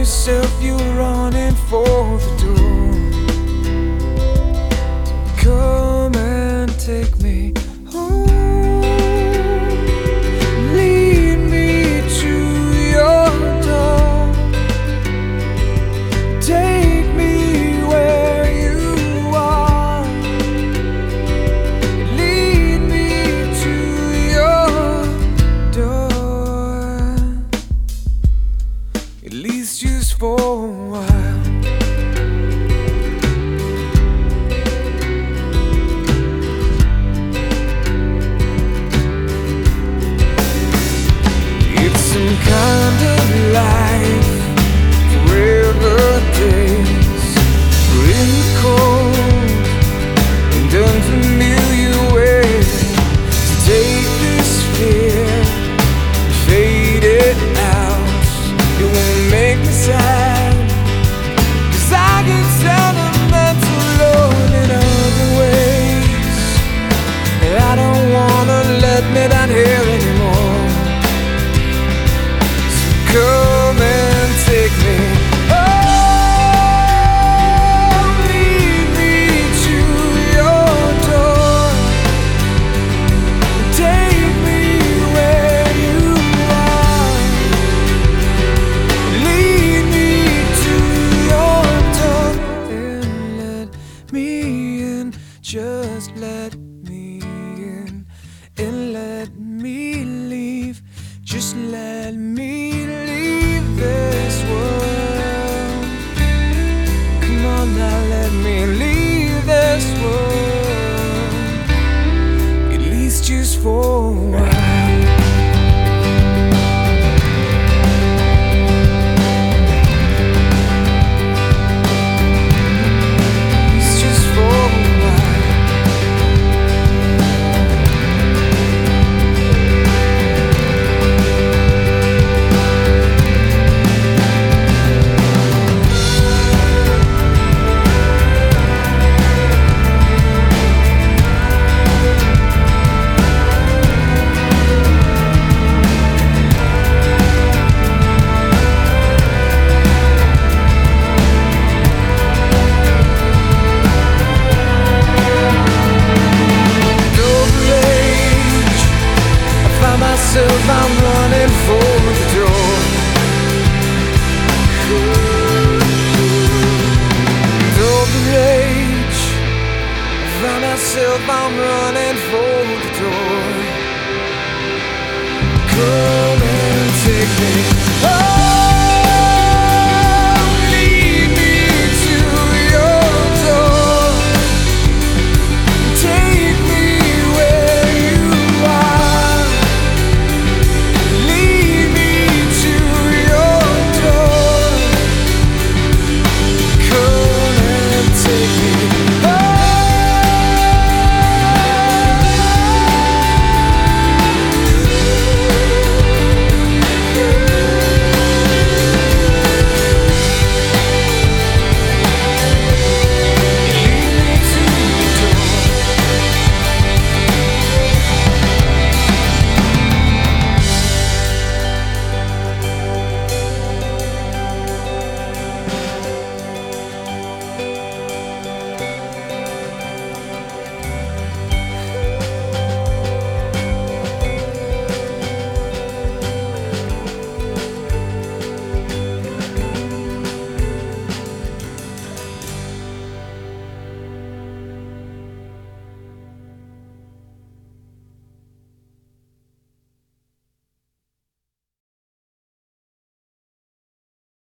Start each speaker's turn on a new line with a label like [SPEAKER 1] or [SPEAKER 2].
[SPEAKER 1] yourself you're running for the door. Come and take me home. Lead me to your door. Take me where you are. Lead me to your door. At least just for a while. It's some kind of life, forever days, in the cold and unfamiliar ways. To take this fear and fade it out. It won't make me sad, 'cause I get sentimental alone in other ways. And I don't wanna let me down here anymore. So come and take me home. Lead me to your door. Take me where you are. Lead me to your door. And let me in, just let me in. And let me leave, just let me leave this world. Come on now, let me leave this world. At least just for a while. It's just for a while. I'm running for the door. With the rage, I find myself, I'm running for the door. Come and take me home.